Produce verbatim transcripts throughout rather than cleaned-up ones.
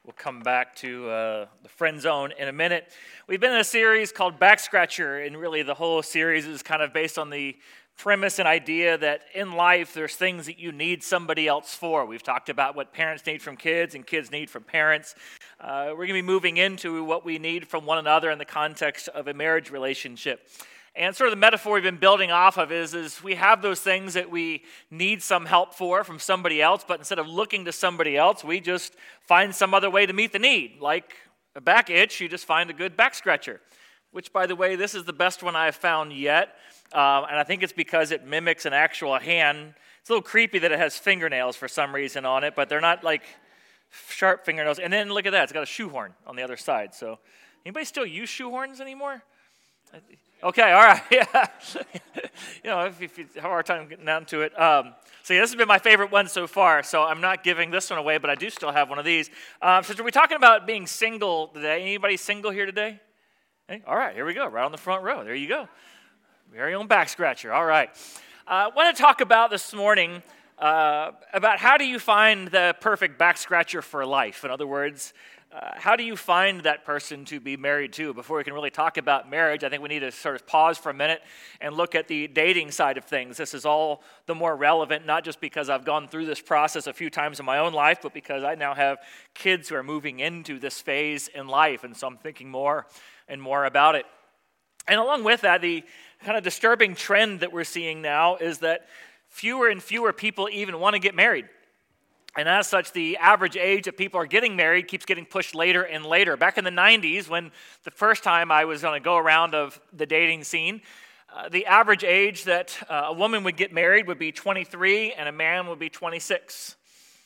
We'll come back to uh, the friend zone in a minute. We've been in a series called Back Scratcher, and really the whole series is kind of based on the premise and idea that in life there's things that you need somebody else for. We've talked about what parents need from kids and kids need from parents. Uh, we're going to be moving into what we need from one another in the context of a marriage relationship. And sort of the metaphor we've been building off of is, is we have those things that we need some help for from somebody else, but instead of looking to somebody else, we just find some other way to meet the need. Like a back itch, you just find a good back scratcher, which, by the way, this is the best one I've found yet, uh, and I think it's because it mimics an actual hand. It's a little creepy that it has fingernails for some reason on it, but they're not like sharp fingernails. And then look at that, it's got a shoehorn on the other side. So anybody still use shoehorns anymore? Okay, all right, yeah. you know, if, if you have a hard time getting down to it. Um, so yeah, this has been my favorite one so far, so I'm not giving this one away, but I do still have one of these. Um, so we're talking about being single today. Anybody single here today? Hey, all right, here we go, right on the front row. There you go. Very own back scratcher, all right. I uh, want to talk about this morning uh, about how do you find the perfect back scratcher for life? In other words, Uh, how do you find that person to be married to? Before we can really talk about marriage, I think we need to sort of pause for a minute and look at the dating side of things. This is all the more relevant, not just because I've gone through this process a few times in my own life, but because I now have kids who are moving into this phase in life, and so I'm thinking more and more about it. And along with that, the kind of disturbing trend that we're seeing now is that fewer and fewer people even want to get married. And as such, the average age that people are getting married keeps getting pushed later and later. Back in the nineties, when the first time I was on a go-around of the dating scene, uh, the average age that uh, a woman would get married would be twenty-three and a man would be twenty-six.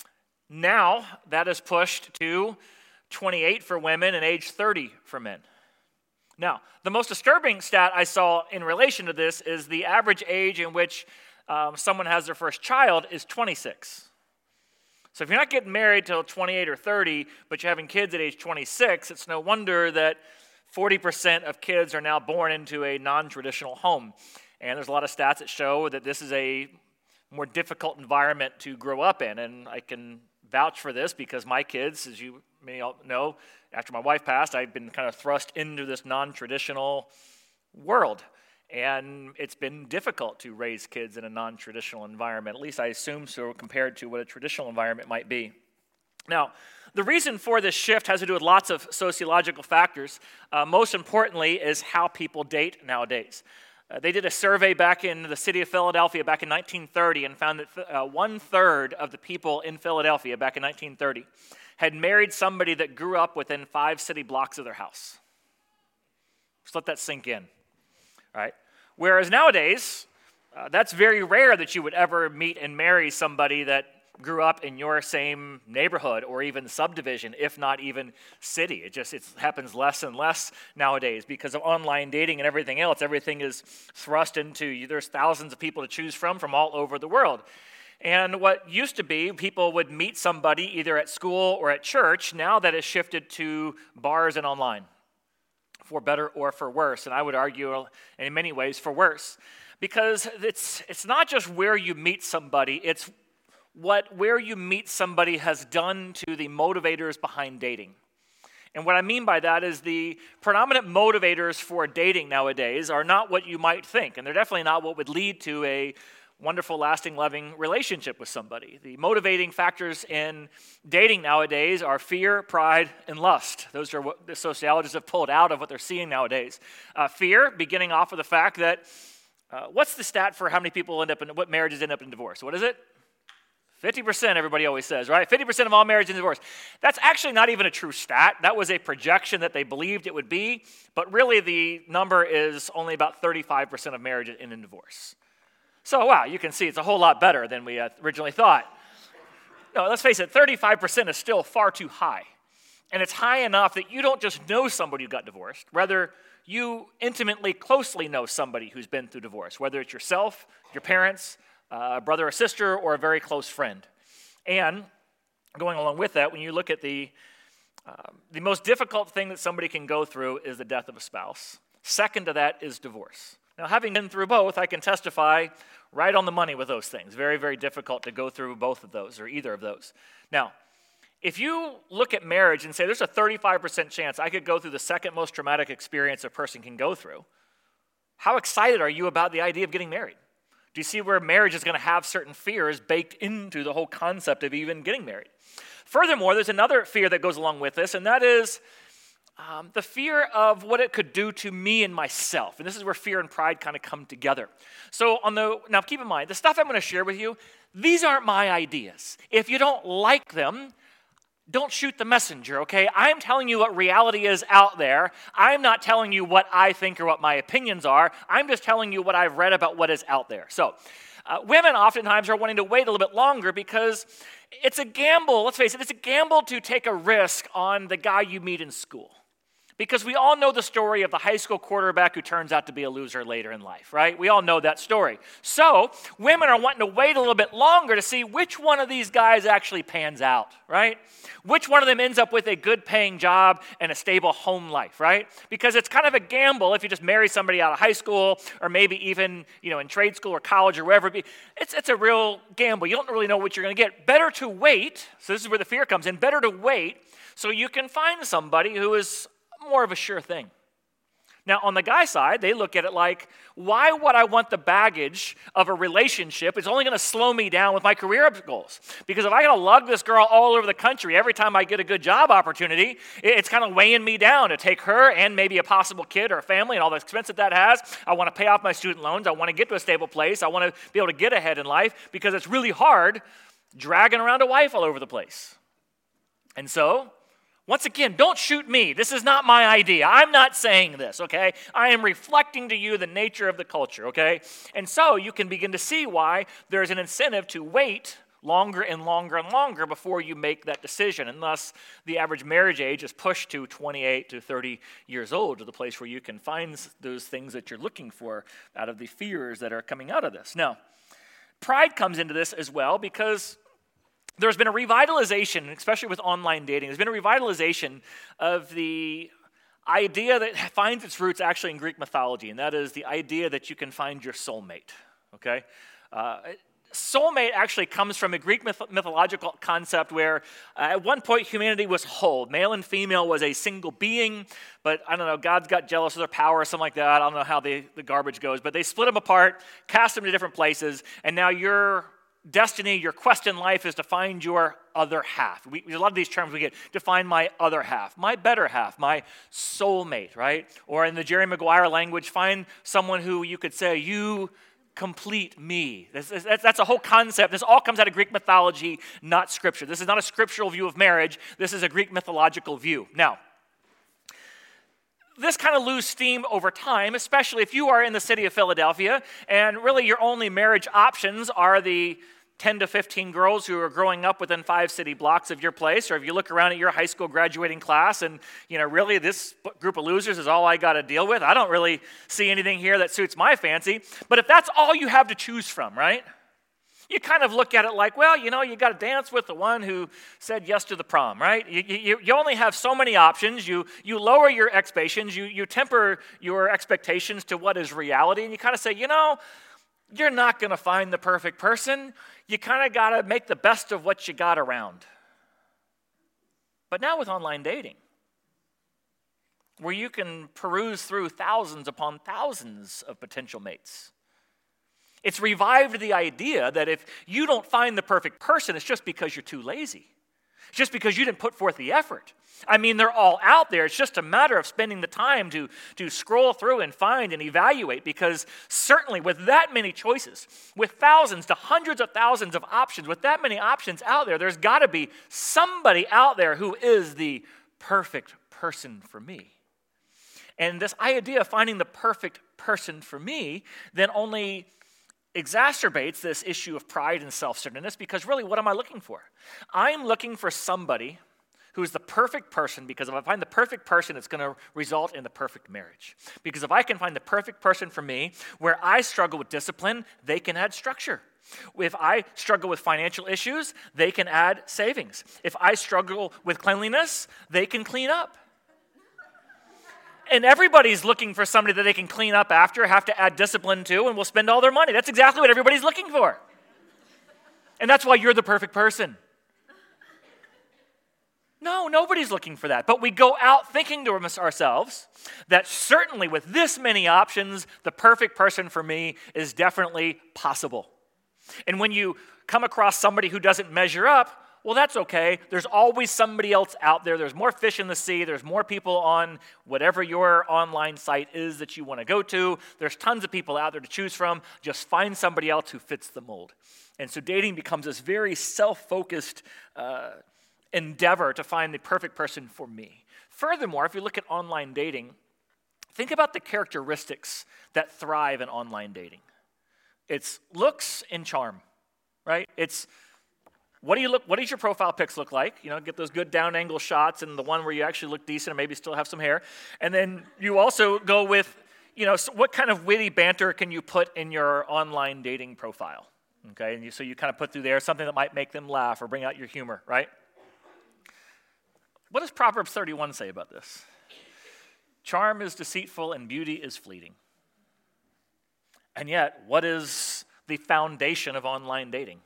Now, that is pushed to twenty-eight for women and age thirty for men. Now, the most disturbing stat I saw in relation to this is the average age in which um, someone has their first child is twenty-six. So if you're not getting married till twenty-eight or thirty, but you're having kids at age twenty-six, it's no wonder that forty percent of kids are now born into a non-traditional home. And there's a lot of stats that show that this is a more difficult environment to grow up in. And I can vouch for this because my kids, as you may all know, after my wife passed, I've been kind of thrust into this non-traditional world. And it's been difficult to raise kids in a non-traditional environment. At least I assume so compared to what a traditional environment might be. Now, the reason for this shift has to do with lots of sociological factors. Uh, most importantly is how people date nowadays. Uh, they did a survey back in the city of Philadelphia back in nineteen thirty and found that th- uh, one-third of the people in Philadelphia back in nineteen thirty had married somebody that grew up within five city blocks of their house. Just let that sink in. Right? Whereas nowadays, uh, that's very rare that you would ever meet and marry somebody that grew up in your same neighborhood or even subdivision, if not even city. It just it happens less and less nowadays because of online dating and everything else. Everything is thrust into, there's thousands of people to choose from from all over the world. And what used to be, people would meet somebody either at school or at church, now that has shifted to bars and online. For better or for worse, and I would argue in many ways for worse, because it's it's not just where you meet somebody, it's what where you meet somebody has done to the motivators behind dating. And what I mean by that is the predominant motivators for dating nowadays are not what you might think, and they're definitely not what would lead to a wonderful, lasting, loving relationship with somebody. The motivating factors in dating nowadays are fear, pride, and lust. Those are what the sociologists have pulled out of what they're seeing nowadays. Uh, fear, beginning off of the fact that, uh, what's the stat for how many people end up in, what marriages end up in divorce? What is it? fifty percent, everybody always says, right? fifty percent of all marriages in divorce. That's actually not even a true stat. That was a projection that they believed it would be, but really the number is only about thirty-five percent of marriages end in divorce. So, wow, you can see it's a whole lot better than we originally thought. No, let's face it, thirty-five percent is still far too high. And it's high enough that you don't just know somebody who got divorced. Rather, you intimately, closely know somebody who's been through divorce, whether it's yourself, your parents, a brother or sister, or a very close friend. And going along with that, when you look at the, uh, the most difficult thing that somebody can go through is the death of a spouse. Second to that is divorce. Now, having been through both, I can testify right on the money with those things. Very, very difficult to go through both of those or either of those. Now, If you look at marriage and say there's a thirty-five percent chance I could go through the second most traumatic experience a person can go through, how excited are you about the idea of getting married? Do you see where marriage is going to have certain fears baked into the whole concept of even getting married? Furthermore, there's another fear that goes along with this, and that is um, the fear of what it could do to me and myself. And this is where fear and pride kind of come together. So on the now keep in mind, the stuff I'm going to share with you, these aren't my ideas. If you don't like them, don't shoot the messenger, okay? I'm telling you what reality is out there. I'm not telling you what I think or what my opinions are. I'm just telling you what I've read about what is out there. So, uh, women oftentimes are wanting to wait a little bit longer because it's a gamble. Let's face it, it's a gamble to take a risk on the guy you meet in school. Because we all know the story of the high school quarterback who turns out to be a loser later in life, right? We all know that story. So women are wanting to wait a little bit longer to see which one of these guys actually pans out, right? Which one of them ends up with a good paying job and a stable home life, right? Because it's kind of a gamble if you just marry somebody out of high school or maybe even, you know, in trade school or college or wherever it be. It's, it's a real gamble. You don't really know what you're going to get. Better to wait, so this is where the fear comes in, better to wait so you can find somebody who is more of a sure thing. Now, on the guy side, they look at it like, why would I want the baggage of a relationship? It's only going to slow me down with my career goals. Because if I got to lug this girl all over the country every time I get a good job opportunity, it's kind of weighing me down to take her and maybe a possible kid or a family and all the expense that that has. I want to pay off my student loans. I want to get to a stable place. I want to be able to get ahead in life because it's really hard dragging around a wife all over the place. And so, once again, don't shoot me. This is not my idea. I'm not saying this, okay? I am reflecting to you the nature of the culture, okay? And so you can begin to see why there's an incentive to wait longer and longer and longer before you make that decision. And thus, the average marriage age is pushed to twenty-eight to thirty years old, to the place where you can find those things that you're looking for out of the fears that are coming out of this. Now, pride comes into this as well because there's been a revitalization, especially with online dating, there's been a revitalization of the idea that finds its roots actually in Greek mythology, and that is the idea that you can find your soulmate, okay? Uh, soulmate actually comes from a Greek myth- mythological concept where uh, at one point humanity was whole. Male and female was a single being, but I don't know, God's got jealous of their power or something like that. I don't know how the, the garbage goes, but they split them apart, cast them to different places, and now you're destiny, your quest in life is to find your other half. We, a lot of these terms we get, to find my other half, my better half, my soulmate, right? Or in the Jerry Maguire language, find someone who you could say, you complete me. This, that's, that's a whole concept. This all comes out of Greek mythology, not Scripture. This is not a scriptural view of marriage. This is a Greek mythological view. Now, this kind of lose steam over time, especially if you are in the city of Philadelphia, and really your only marriage options are the ten to fifteen girls who are growing up within five city blocks of your place, or if you look around at your high school graduating class and, you know, really this group of losers is all I got to deal with. I don't really see anything here that suits my fancy. But if that's all you have to choose from, right? You kind of look at it like, well, you know, you got to dance with the one who said yes to the prom, right? You, you, you only have so many options. You you lower your expectations. You, you temper your expectations to what is reality. And you kind of say, you know, you're not going to find the perfect person. You kind of got to make the best of what you got around. But now with online dating, where you can peruse through thousands upon thousands of potential mates, it's revived the idea that if you don't find the perfect person, it's just because you're too lazy. It's just because you didn't put forth the effort. I mean, they're all out there. It's just a matter of spending the time to, to scroll through and find and evaluate, because certainly with that many choices, with thousands to hundreds of thousands of options, with that many options out there, there's got to be somebody out there who is the perfect person for me. And this idea of finding the perfect person for me then only exacerbates this issue of pride and self-centeredness, because really, what am I looking for? I'm looking for somebody who's the perfect person, because if I find the perfect person, it's going to result in the perfect marriage. Because if I can find the perfect person for me, where I struggle with discipline, they can add structure. If I struggle with financial issues, they can add savings. If I struggle with cleanliness, they can clean up. And everybody's looking for somebody that they can clean up after, have to add discipline to, and will spend all their money. That's exactly what everybody's looking for. And that's why you're the perfect person. No, nobody's looking for that. But we go out thinking to ourselves that certainly with this many options, the perfect person for me is definitely possible. And when you come across somebody who doesn't measure up, well, that's okay. There's always somebody else out there. There's more fish in the sea. There's more people on whatever your online site is that you want to go to. There's tons of people out there to choose from. Just find somebody else who fits the mold. And so dating becomes this very self-focused uh, endeavor to find the perfect person for me. Furthermore, if you look at online dating, think about the characteristics that thrive in online dating. It's looks and charm, right? It's what do you look? What does your profile pics look like? You know, get those good down angle shots and the one where you actually look decent and maybe still have some hair. And then you also go with, you know, so what kind of witty banter can you put in your online dating profile? Okay, and you, so you kind of put through there something that might make them laugh or bring out your humor, right? What does Proverbs thirty-one say about this? Charm is deceitful and beauty is fleeting. And yet, what is the foundation of online dating?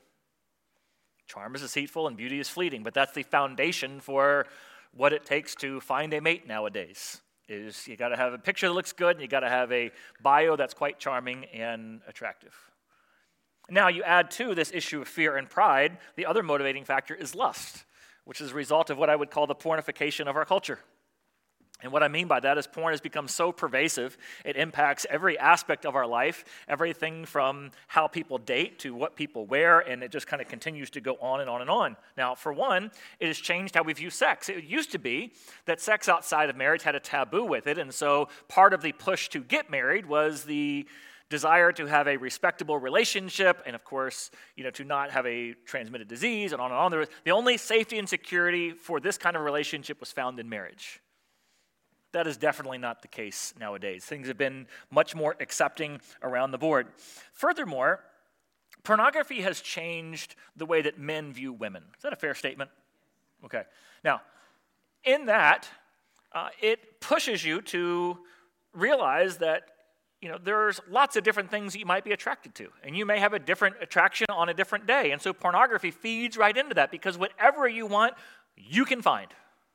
Charm is deceitful and beauty is fleeting, but that's the foundation for what it takes to find a mate nowadays. Is you got to have a picture that looks good, and you got to have a bio that's quite charming and attractive. Now, you add to this issue of fear and pride, the other motivating factor is lust, which is a result of what I would call the pornification of our culture. And what I mean by that is porn has become so pervasive, it impacts every aspect of our life, everything from how people date to what people wear, and it just kind of continues to go on and on and on. Now, for one, it has changed how we view sex. It used to be that sex outside of marriage had a taboo with it, and so part of the push to get married was the desire to have a respectable relationship, and of course, you know, to not have a transmitted disease, and on and on. There was, the only safety and security for this kind of relationship was found in marriage. That is definitely not the case nowadays. Things have been much more accepting around the board. Furthermore, pornography has changed the way that men view women. Is that a fair statement? Okay. Now, in that, uh, it pushes you to realize that, you know, there's lots of different things that you might be attracted to, and you may have a different attraction on a different day. And so pornography feeds right into that, because whatever you want, you can find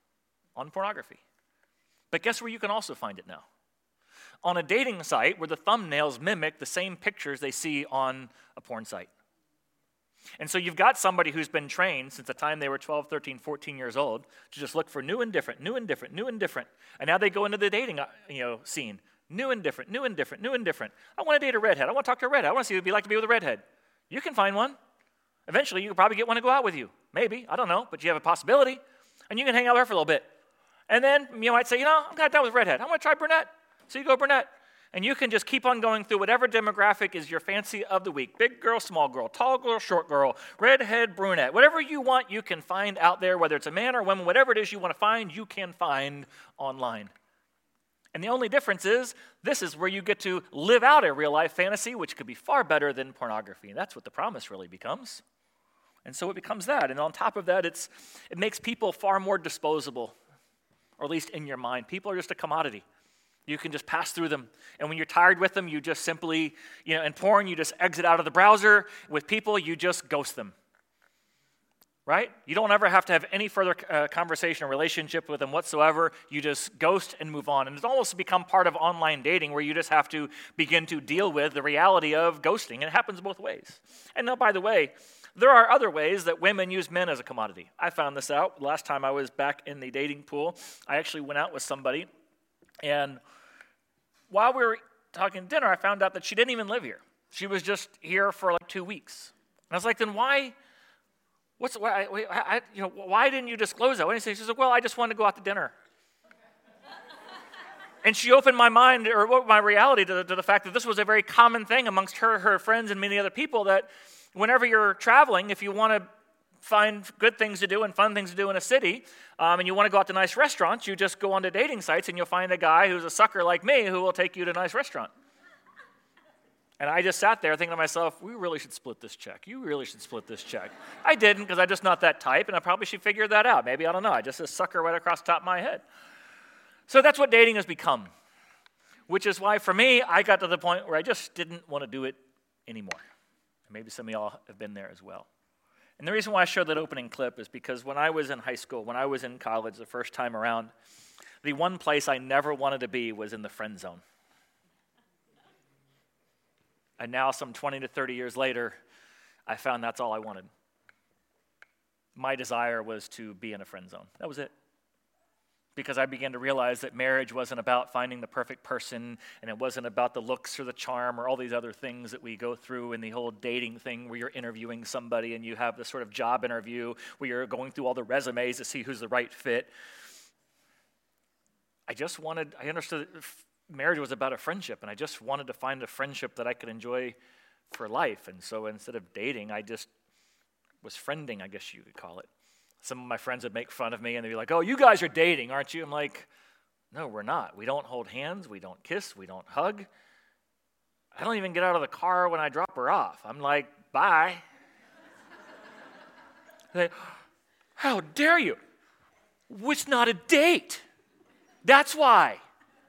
on pornography. But guess where you can also find it now? On a dating site where the thumbnails mimic the same pictures they see on a porn site. And so you've got somebody who's been trained since the time they were twelve, thirteen, fourteen years old to just look for new and different, new and different, new and different. And now they go into the dating you know, scene. New and different, new and different, new and different. I want to date a redhead. I want to talk to a redhead. I want to see what it'd be like to be with a redhead. You can find one. Eventually, you can probably get one to go out with you. Maybe. I don't know. But you have a possibility. And you can hang out with her for a little bit. And then you might say, you know, I'm kind of done with redhead. I'm going to try brunette. So you go brunette. And you can just keep on going through whatever demographic is your fancy of the week. Big girl, small girl, tall girl, short girl, redhead, brunette. Whatever you want, you can find out there, whether it's a man or a woman, whatever it is you want to find, you can find online. And the only difference is, this is where you get to live out a real-life fantasy, which could be far better than pornography. And that's what the promise really becomes. And so it becomes that. And on top of that, it's it makes people far more disposable, or at least in your mind. People are just a commodity. You can just pass through them. And when you're tired with them, you just simply, you know, in porn, you just exit out of the browser. With people, you just ghost them. Right? You don't ever have to have any further uh, conversation or relationship with them whatsoever. You just ghost and move on. And it's almost become part of online dating, where you just have to begin to deal with the reality of ghosting. And it happens both ways. And now, by the way, there are other ways that women use men as a commodity. I found this out last time I was back in the dating pool. I actually went out with somebody, and while we were talking dinner, I found out that she didn't even live here. She was just here for like two weeks. And I was like, then why... What's why? I, I, you know, why didn't you disclose that? What did you say? She said, "Well, I just wanted to go out to dinner." And she opened my mind, or my reality, to the, to the fact that this was a very common thing amongst her, her friends, and many other people. That whenever you're traveling, if you want to find good things to do and fun things to do in a city, um, and you want to go out to nice restaurants, you just go onto dating sites, and you'll find a guy who's a sucker like me who will take you to a nice restaurant. And I just sat there thinking to myself, we really should split this check. You really should split this check. I didn't, because I'm just not that type, and I probably should figure that out. Maybe, I don't know. I just a sucker right across the top of my head. So that's what dating has become, which is why, for me, I got to the point where I just didn't want to do it anymore. Maybe some of y'all have been there as well. And the reason why I showed that opening clip is because when I was in high school, when I was in college the first time around, the one place I never wanted to be was in the friend zone. And now, some twenty to thirty years later, I found that's all I wanted. My desire was to be in a friend zone. That was it. Because I began to realize that marriage wasn't about finding the perfect person, and it wasn't about the looks or the charm or all these other things that we go through in the whole dating thing where you're interviewing somebody and you have this sort of job interview where you're going through all the resumes to see who's the right fit. I just wanted, I understood that marriage was about a friendship, and I just wanted to find a friendship that I could enjoy for life. And so instead of dating, I just was friending, I guess you could call it. Some of my friends would make fun of me, and they'd be like, oh, you guys are dating, aren't you? I'm like, no, we're not. We don't hold hands. We don't kiss. We don't hug. I don't even get out of the car when I drop her off. I'm like, bye. They, how dare you? It's not a date. That's why.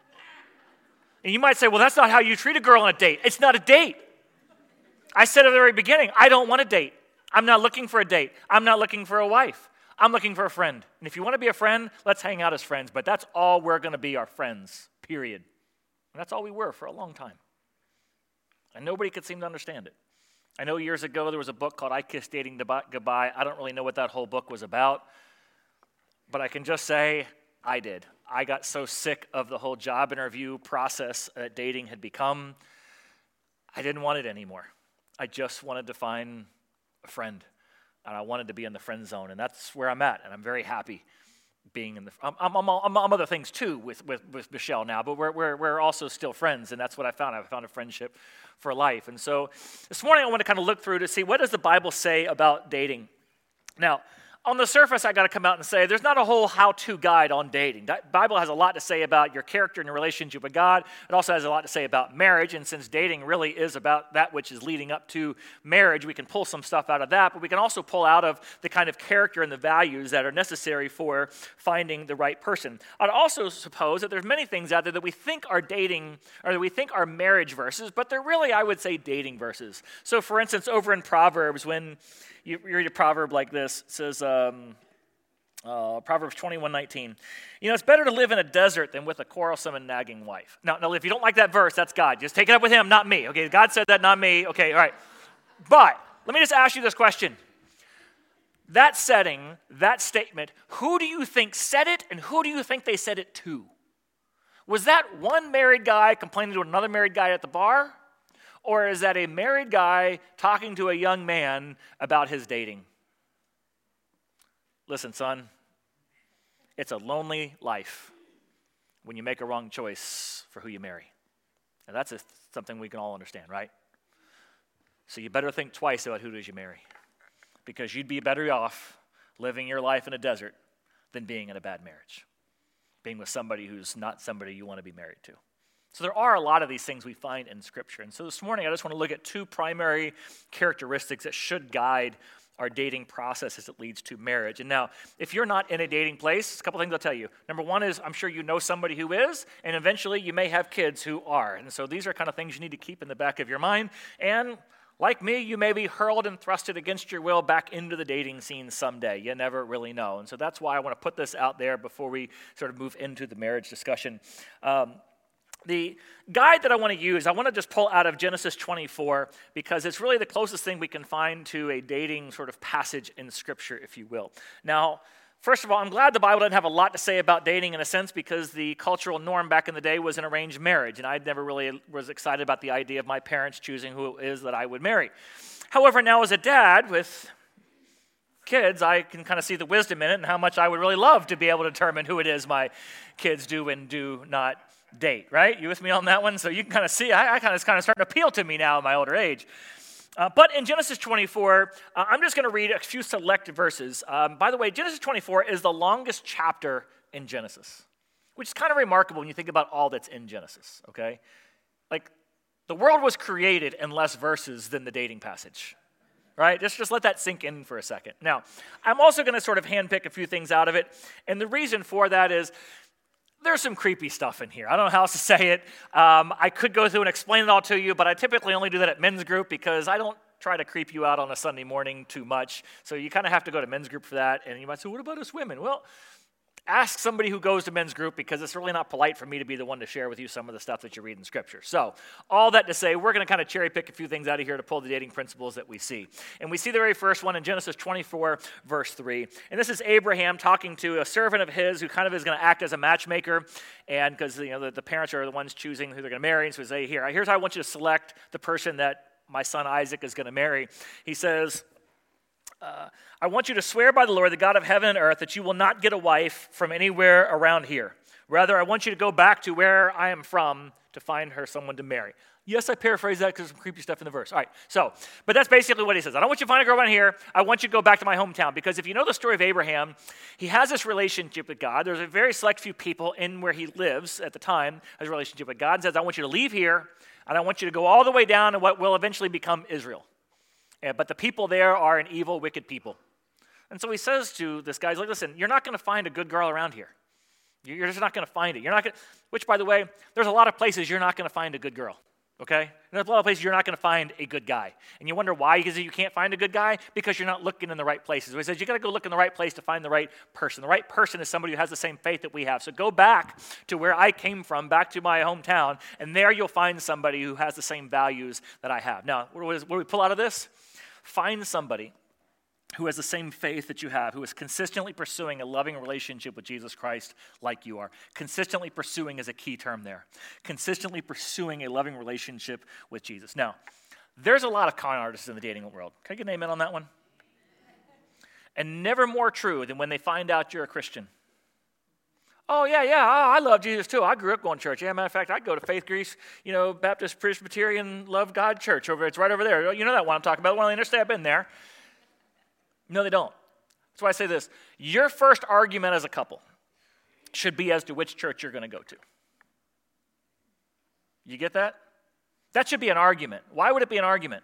And you might say, well, that's not how you treat a girl on a date. It's not a date. I said at the very beginning, I don't want a date. I'm not looking for a date. I'm not looking for a wife. I'm looking for a friend. And if you want to be a friend, let's hang out as friends. But that's all we're going to be, our friends, period. And that's all we were for a long time. And nobody could seem to understand it. I know years ago there was a book called I Kissed Dating Goodbye. I don't really know what that whole book was about. But I can just say I did. I got so sick of the whole job interview process that dating had become. I didn't want it anymore. I just wanted to find a friend. And I wanted to be in the friend zone, and that's where I'm at, and I'm very happy being in the. I'm, I'm, I'm, I'm other things too with, with, with Michelle now, but we're, we're we're also still friends, and that's what I found. I found a friendship for life, and so this morning I want to kind of look through to see what does the Bible say about dating. Now, on the surface, I got to come out and say there's not a whole how-to guide on dating. The Bible has a lot to say about your character and your relationship with God. It also has a lot to say about marriage, and since dating really is about that which is leading up to marriage, we can pull some stuff out of that, but we can also pull out of the kind of character and the values that are necessary for finding the right person. I'd also suppose that there's many things out there that we think are dating, or that we think are marriage verses, but they're really, I would say, dating verses. So, for instance, over in Proverbs, when you read a proverb like this, it says, um, uh, Proverbs twenty-one nineteen, you know, it's better to live in a desert than with a quarrelsome and nagging wife. Now, now, if you don't like that verse, that's God. Just take it up with him, not me. Okay, God said that, not me. Okay, all right. But let me just ask you this question. That setting, that statement, who do you think said it, and who do you think they said it to? Was that one married guy complaining to another married guy at the bar? Or is that a married guy talking to a young man about his dating? Listen, son, it's a lonely life when you make a wrong choice for who you marry. And that's a, something we can all understand, right? So you better think twice about who it is you marry. Because you'd be better off living your life in a desert than being in a bad marriage. Being with somebody who's not somebody you want to be married to. So there are a lot of these things we find in Scripture. And so this morning I just want to look at two primary characteristics that should guide our dating process as it leads to marriage. And now, if you're not in a dating place, a couple things I'll tell you. Number one is I'm sure you know somebody who is, and eventually you may have kids who are. And so these are kind of things you need to keep in the back of your mind. And like me, you may be hurled and thrusted against your will back into the dating scene someday. You never really know. And so that's why I want to put this out there before we sort of move into the marriage discussion. Um, The guide that I want to use, I want to just pull out of Genesis twenty-four because it's really the closest thing we can find to a dating sort of passage in Scripture, if you will. Now, first of all, I'm glad the Bible doesn't have a lot to say about dating in a sense because the cultural norm back in the day was an arranged marriage, and I never really was excited about the idea of my parents choosing who it is that I would marry. However, now as a dad with kids, I can kind of see the wisdom in it and how much I would really love to be able to determine who it is my kids do and do not date, right? You with me on that one? So you can kind of see, I, I kind of, it's kind of starting to appeal to me now in my older age. Uh, but in Genesis twenty-four, uh, I'm just going to read a few select verses. Um, by the way, Genesis twenty-four is the longest chapter in Genesis, which is kind of remarkable when you think about all that's in Genesis, okay? Like, the world was created in less verses than the dating passage, right? Just, just let that sink in for a second. Now, I'm also going to sort of handpick a few things out of it, and the reason for that is there's some creepy stuff in here. I don't know how else to say it. Um, I could go through and explain it all to you, but I typically only do that at men's group because I don't try to creep you out on a Sunday morning too much. So you kind of have to go to men's group for that. And you might say, what about us women? Well, ask somebody who goes to men's group, because it's really not polite for me to be the one to share with you some of the stuff that you read in Scripture. So all that to say, we're going to kind of cherry pick a few things out of here to pull the dating principles that we see. And we see the very first one in Genesis twenty-four, verse three. And this is Abraham talking to a servant of his who kind of is going to act as a matchmaker. And because you know the, the parents are the ones choosing who they're going to marry. And so he says, here, here's how I want you to select the person that my son Isaac is going to marry. He says, Uh, I want you to swear by the Lord, the God of heaven and earth, that you will not get a wife from anywhere around here. Rather, I want you to go back to where I am from to find her someone to marry. Yes, I paraphrase that because there's some creepy stuff in the verse. All right, so, but that's basically what he says. I don't want you to find a girl around here. I want you to go back to my hometown. Because if you know the story of Abraham, he has this relationship with God. There's a very select few people in where he lives at the time, has a relationship with God, and says, I want you to leave here, and I want you to go all the way down to what will eventually become Israel. Yeah, but the people there are an evil, wicked people. And so he says to this guy, he's like, listen, you're not going to find a good girl around here. You're just not going to find it. You're not going to, which, by the way, there's a lot of places you're not going to find a good girl, okay? There's a lot of places you're not going to find a good guy. And you wonder why? Because you can't find a good guy? Because you're not looking in the right places. So he says you got to go look in the right place to find the right person. The right person is somebody who has the same faith that we have. So go back to where I came from, back to my hometown, and there you'll find somebody who has the same values that I have. Now, what do we pull out of this? Find somebody who has the same faith that you have, who is consistently pursuing a loving relationship with Jesus Christ like you are. Consistently pursuing is a key term there. Consistently pursuing a loving relationship with Jesus. Now, there's a lot of con artists in the dating world. Can I get an amen on that one? And never more true than when they find out you're a Christian. Oh, yeah, yeah, I love Jesus too. I grew up going to church. Yeah, matter of fact, I go to Faith Greece, you know, Baptist Presbyterian Love God Church over. It's right over there. You know that one I'm talking about. Well, they understand I've been there. No, they don't. That's why I say this. Your first argument as a couple should be as to which church you're going to go to. You get that? That should be an argument. Why would it be an argument?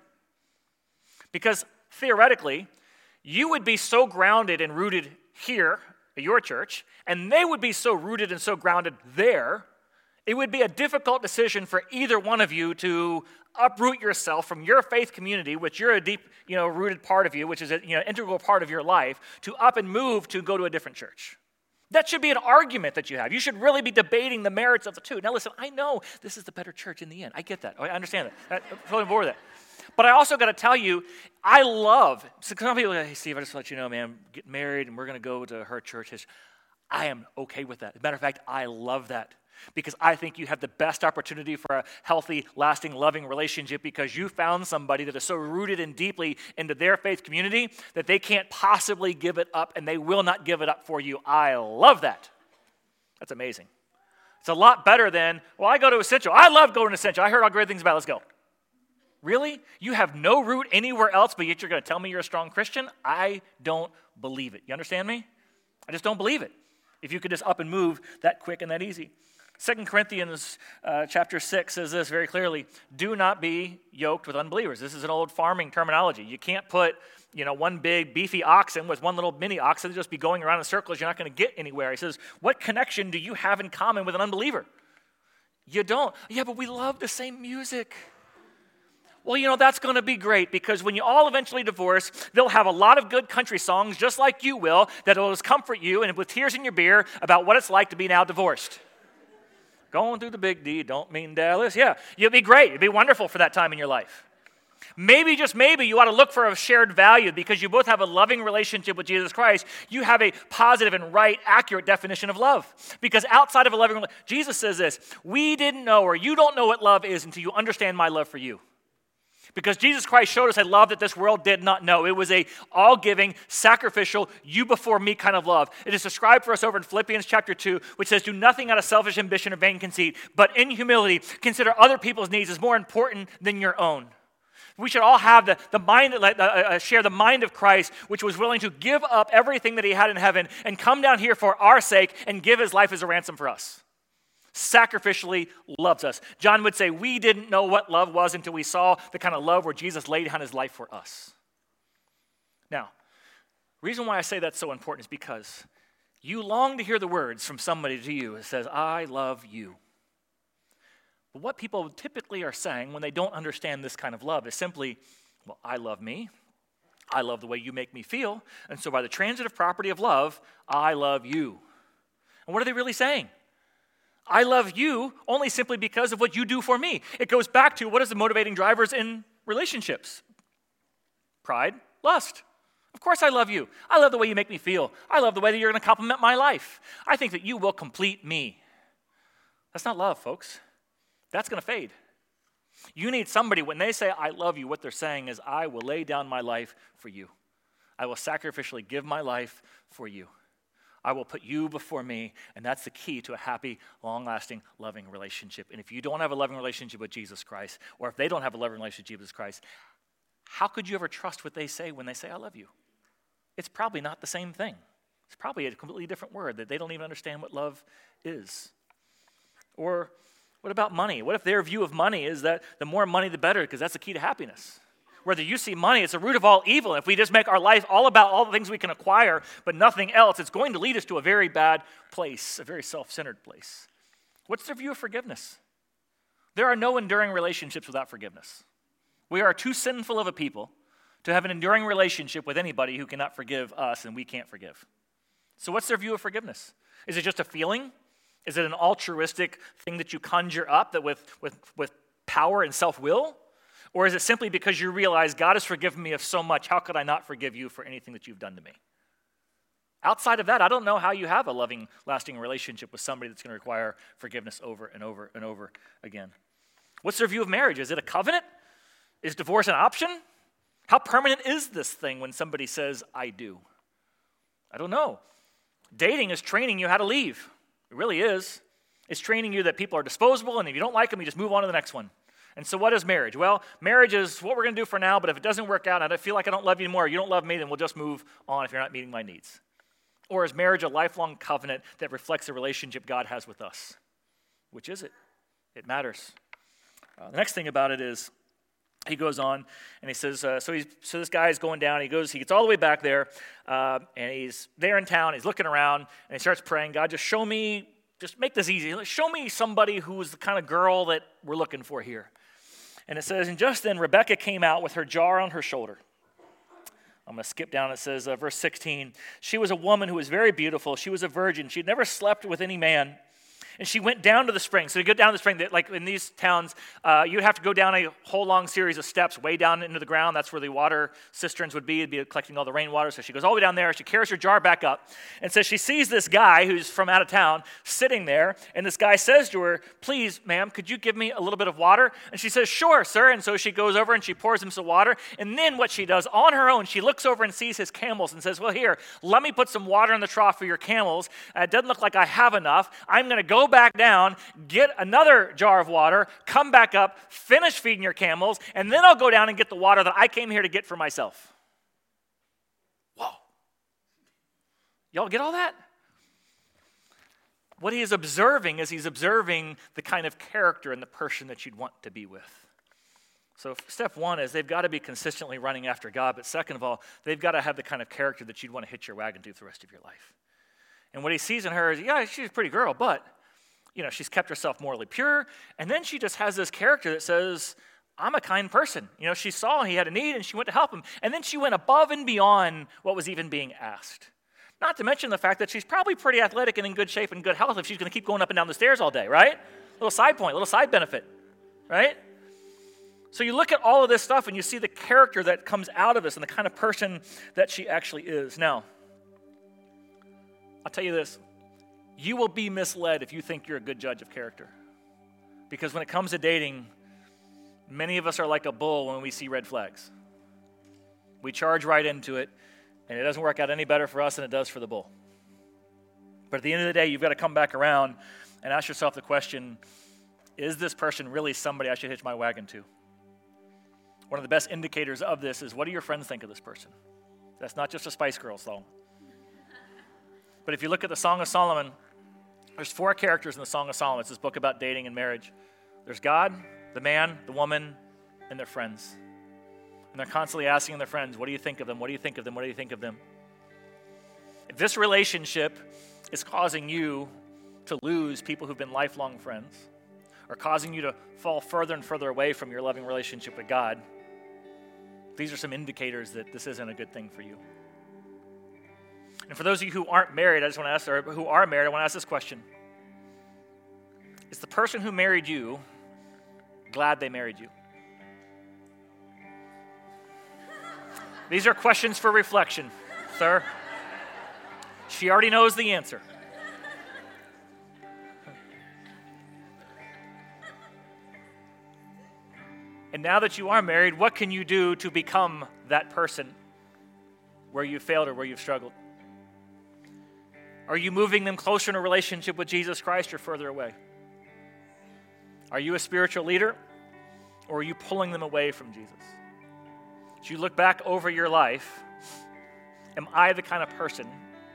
Because theoretically, you would be so grounded and rooted here at your church, and they would be so rooted and so grounded there, it would be a difficult decision for either one of you to uproot yourself from your faith community, which you're a deep, you know, rooted part of you, which is a you know, integral part of your life, to up and move to go to a different church. That should be an argument that you have. You should really be debating the merits of the two. Now listen, I know this is the better church in the end. I get that. I understand that. I'm totally on board with that. But I also got to tell you, I love, so some people say, hey, Steve, I just want you to know, man, get married and we're going to go to her church. I am okay with that. As a matter of fact, I love that because I think you have the best opportunity for a healthy, lasting, loving relationship because you found somebody that is so rooted and deeply into their faith community that they can't possibly give it up and they will not give it up for you. I love that. That's amazing. It's a lot better than, well, I go to Essential. I love going to Essential. I heard all great things about it. Let's go. Really? You have no root anywhere else, but yet you're going to tell me you're a strong Christian? I don't believe it. You understand me? I just don't believe it. If you could just up and move that quick and that easy. Second Corinthians uh, chapter six says this very clearly. Do not be yoked with unbelievers. This is an old farming terminology. You can't put, you know, one big beefy oxen with one little mini oxen and just be going around in circles. You're not going to get anywhere. He says, what connection do you have in common with an unbeliever? You don't. Yeah, but we love the same music. Well, you know, that's going to be great because when you all eventually divorce, they'll have a lot of good country songs, just like you will, that will just comfort you and with tears in your beer about what it's like to be now divorced. Going through the big D, don't mean Dallas. Yeah, you'll be great. It'll be wonderful for that time in your life. Maybe, just maybe, you ought to look for a shared value because you both have a loving relationship with Jesus Christ. You have a positive and right, accurate definition of love. Because outside of a loving relationship, Jesus says this, we didn't know or you don't know what love is until you understand my love for you. Because Jesus Christ showed us a love that this world did not know. It was a all-giving, sacrificial, you before me kind of love. It is described for us over in Philippians chapter two, which says, do nothing out of selfish ambition or vain conceit, but in humility, consider other people's needs as more important than your own. We should all have the, the mind, uh, uh, share the mind of Christ, which was willing to give up everything that he had in heaven and come down here for our sake and give his life as a ransom for us. Sacrificially loves us. John would say, we didn't know what love was until we saw the kind of love where Jesus laid down his life for us. Now, the reason why I say that's so important is because you long to hear the words from somebody to you that says, I love you. But what people typically are saying when they don't understand this kind of love is simply, Well, I love me. I love the way you make me feel. And so by the transitive property of love, I love you. And what are they really saying? I love you only simply because of what you do for me. It goes back to what is the motivating drivers in relationships? Pride, lust. Of course I love you. I love the way you make me feel. I love the way that you're going to complement my life. I think that you will complete me. That's not love, folks. That's going to fade. You need somebody, when they say, I love you, what they're saying is, I will lay down my life for you. I will sacrificially give my life for you. I will put you before me, and that's the key to a happy, long-lasting, loving relationship. And if you don't have a loving relationship with Jesus Christ, or if they don't have a loving relationship with Jesus Christ, how could you ever trust what they say when they say, I love you? It's probably not the same thing. It's probably a completely different word that they don't even understand what love is. Or what about money? What if their view of money is that the more money, the better, because that's the key to happiness? Whether you see money, it's the root of all evil. If we just make our life all about all the things we can acquire, but nothing else, it's going to lead us to a very bad place, a very self-centered place. What's their view of forgiveness? There are no enduring relationships without forgiveness. We are too sinful of a people to have an enduring relationship with anybody who cannot forgive us and we can't forgive. So what's their view of forgiveness? Is it just a feeling? Is it an altruistic thing that you conjure up that with, with, with power and self-will? Or is it simply because you realize God has forgiven me of so much, how could I not forgive you for anything that you've done to me? Outside of that, I don't know how you have a loving, lasting relationship with somebody that's going to require forgiveness over and over and over again. What's their view of marriage? Is it a covenant? Is divorce an option? How permanent is this thing when somebody says, I do? I don't know. Dating is training you how to leave. It really is. It's training you that people are disposable, and if you don't like them, you just move on to the next one. And so what is marriage? Well, marriage is what we're going to do for now, but if it doesn't work out, and I feel like I don't love you anymore, or you don't love me, then we'll just move on if you're not meeting my needs. Or is marriage a lifelong covenant that reflects the relationship God has with us? Which is it? It matters. Uh, the next thing about it is, he goes on and he says, uh, so he's so this guy is going down. He goes, he gets all the way back there, uh, and he's there in town. He's looking around, and he starts praying, God, just show me, just make this easy. Show me somebody who's the kind of girl that we're looking for here. And it says, and just then Rebekah came out with her jar on her shoulder. I'm going to skip down. It says, uh, verse sixteen, she was a woman who was very beautiful. She was a virgin. She'd never slept with any man. And she went down to the spring. So you go down to the spring, like in these towns, uh, you'd have to go down a whole long series of steps way down into the ground. That's where the water cisterns would be. It'd be collecting all the rainwater. So she goes all the way down there. She carries her jar back up. And so she sees this guy who's from out of town sitting there. And this guy says to her, please, ma'am, could you give me a little bit of water? And she says, sure, sir. And so she goes over and she pours him some water. And then what she does on her own, she looks over and sees his camels and says, well, here, let me put some water in the trough for your camels. Uh, it doesn't look like I have enough. I'm going to go back down, get another jar of water, come back up, finish feeding your camels, and then I'll go down and get the water that I came here to get for myself. Whoa. Y'all get all that? What he is observing is he's observing the kind of character and the person that you'd want to be with. So step one is they've got to be consistently running after God, but second of all, they've got to have the kind of character that you'd want to hitch your wagon to the rest of your life. And what he sees in her is, yeah, she's a pretty girl, but you know, she's kept herself morally pure, and then she just has this character that says, I'm a kind person. You know, she saw he had a need, and she went to help him, and then she went above and beyond what was even being asked. Not to mention the fact that she's probably pretty athletic and in good shape and good health if she's going to keep going up and down the stairs all day, right? Little side point, little side benefit, right? So you look at all of this stuff, and you see the character that comes out of this and the kind of person that she actually is. Now, I'll tell you this. You will be misled if you think you're a good judge of character. Because when it comes to dating, many of us are like a bull when we see red flags. We charge right into it, and it doesn't work out any better for us than it does for the bull. But at the end of the day, you've got to come back around and ask yourself the question, is this person really somebody I should hitch my wagon to? One of the best indicators of this is, what do your friends think of this person? That's not just a Spice Girls song. But if you look at the Song of Solomon, there's four characters in the Song of Solomon. It's this book about dating and marriage. There's God, the man, the woman, and their friends. And they're constantly asking their friends, what do you think of them? What do you think of them? What do you think of them? If this relationship is causing you to lose people who've been lifelong friends, or causing you to fall further and further away from your loving relationship with God, These are some indicators that this isn't a good thing for you. And for those of you who aren't married, I just want to ask, or who are married, I want to ask this question. Is the person who married you glad they married you? These are questions for reflection, sir. She already knows the answer. And now that you are married, what can you do to become that person where you failed or where you've struggled? Are you moving them closer in a relationship with Jesus Christ or further away? Are you a spiritual leader or are you pulling them away from Jesus? As you look back over your life, am I the kind of person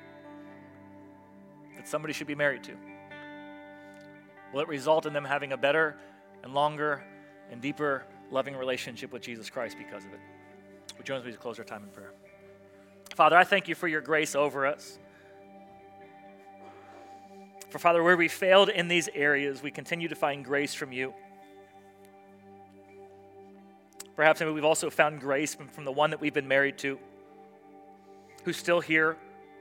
that somebody should be married to? Will it result in them having a better and longer and deeper loving relationship with Jesus Christ because of it? Would you join me to close our time in prayer? Father, I thank you for your grace over us. For, Father, where we failed in these areas, we continue to find grace from you. Perhaps maybe we've also found grace from, from the one that we've been married to, who's still here.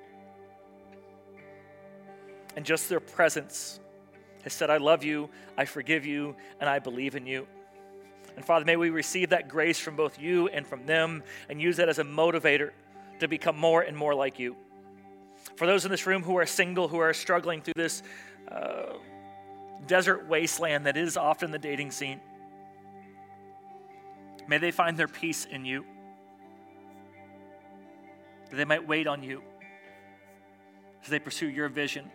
And just their presence has said, I love you, I forgive you, and I believe in you. And Father, may we receive that grace from both you and from them and use that as a motivator to become more and more like you. For those in this room who are single, who are struggling through this uh, desert wasteland that is often the dating scene, may they find their peace in you. That they might wait on you as they pursue your vision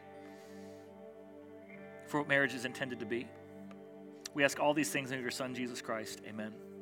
for what marriage is intended to be. We ask all these things in your Son, Jesus Christ. Amen.